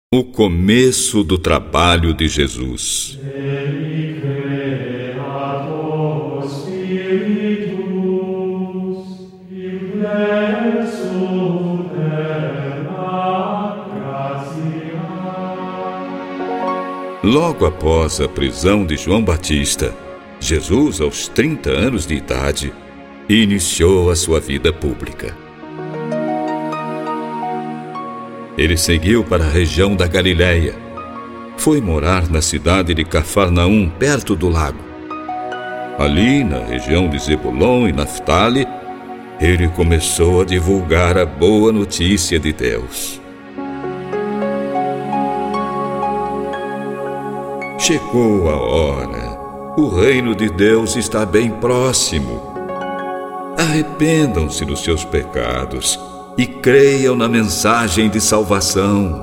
O começo do trabalho de Jesus. Logo após a prisão de João Batista, Jesus, aos 30 anos de idade, iniciou a sua vida pública. Ele seguiu para a região da Galileia. Foi morar na cidade de Cafarnaum, perto do lago. Ali, na região de Zebulon e Naftali, ele começou a divulgar a boa notícia de Deus. Chegou a hora. O reino de Deus está bem próximo. Arrependam-se dos seus pecados e creiam na mensagem de salvação.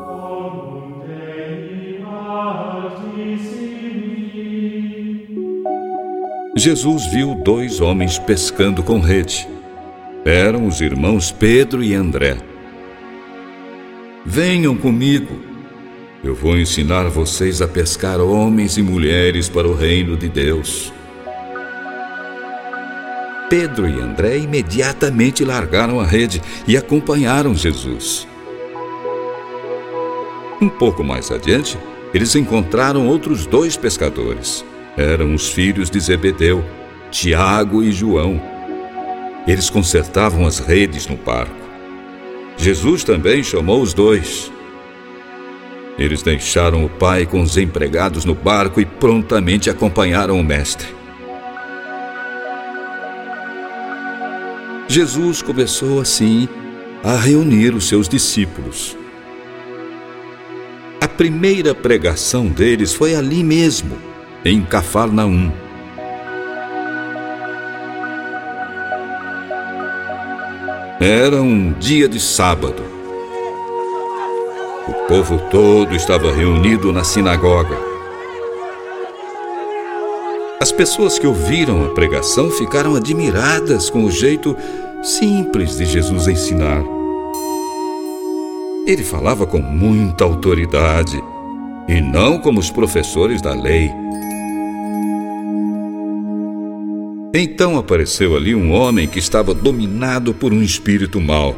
Jesus viu 2 homens pescando com rede. Eram os irmãos Pedro e André. Venham comigo. Eu vou ensinar vocês a pescar homens e mulheres para o reino de Deus. Pedro e André imediatamente largaram a rede e acompanharam Jesus. Um pouco mais adiante, eles encontraram outros 2 pescadores. Eram os filhos de Zebedeu, Tiago e João. Eles consertavam as redes no barco. Jesus também chamou os 2. Eles deixaram o pai com os empregados no barco e prontamente acompanharam o mestre. Jesus começou assim a reunir os seus discípulos. A primeira pregação deles foi ali mesmo, em Cafarnaum. Era um dia de sábado. O povo todo estava reunido na sinagoga. As pessoas que ouviram a pregação ficaram admiradas com o jeito simples de Jesus ensinar. Ele falava com muita autoridade e não como os professores da lei. Então apareceu ali um homem que estava dominado por um espírito mau.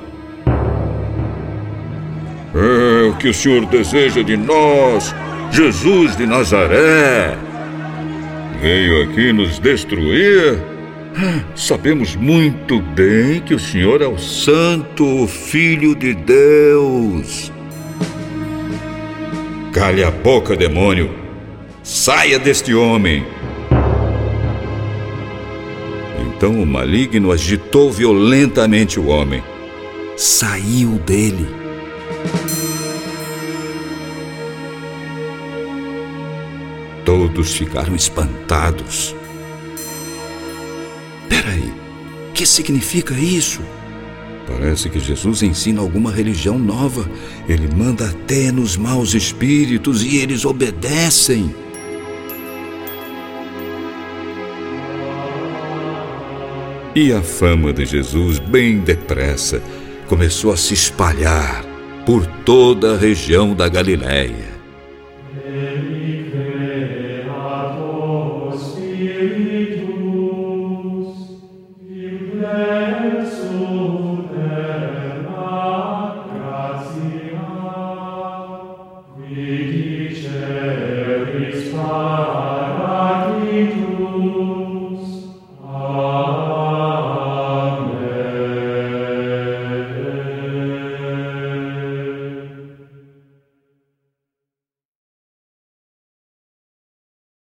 O que o Senhor deseja de nós, Jesus de Nazaré? Veio aqui nos destruir? Sabemos muito bem que o Senhor é o Santo Filho de Deus. Cale a boca, demônio! Saia deste homem! Então o maligno agitou violentamente o homem. Saiu dele. Todos ficaram espantados. Peraí, o que significa isso? Parece que Jesus ensina alguma religião nova. Ele manda até nos maus espíritos e eles obedecem. E a fama de Jesus, bem depressa, começou a se espalhar por toda a região da Galileia.